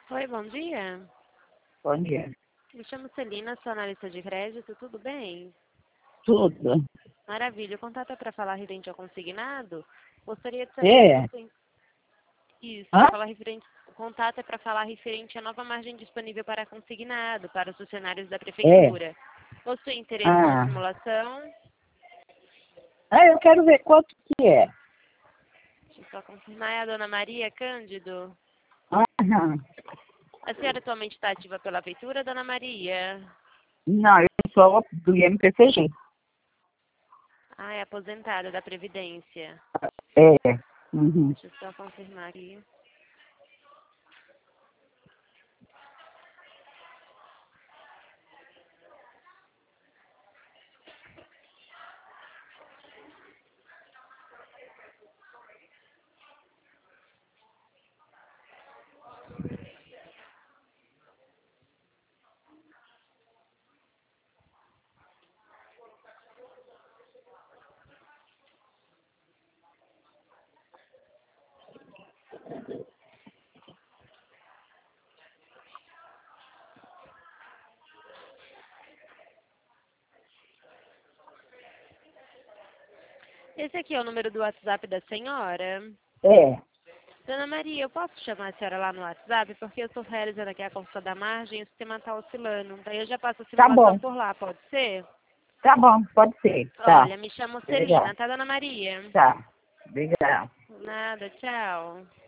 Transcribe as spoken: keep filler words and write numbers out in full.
Oi, bom dia. Bom dia. Me chamo Celina, sou analista de crédito, tudo bem? Tudo. Maravilha. O contato é para falar referente ao consignado? Gostaria de saber se É. você... Isso, Hã? falar referente... o contato é para falar referente à nova margem disponível para consignado, para os funcionários da É. prefeitura. Possui interesse na Ah. simulação? Ah, eu quero ver quanto que é. Deixa eu só confirmar. É a dona Maria Cândido? Aham. A senhora atualmente está ativa pela prefeitura, dona Maria? Não, eu sou do I M P C G. Ah, é aposentada da Previdência. É. Uhum. Deixa eu só confirmar aqui. Esse aqui é o número do WhatsApp da senhora? É. Dona Maria, eu posso chamar a senhora lá no WhatsApp? Porque eu estou realizando aqui a consulta da margem e o sistema está oscilando. Daí eu já passo a Tá simulação bom. por lá, pode ser? Tá bom, pode ser. Tá. Olha, me chamo Obrigada. Celina, tá, Dona Maria? Tá. Obrigada. Nada, tchau.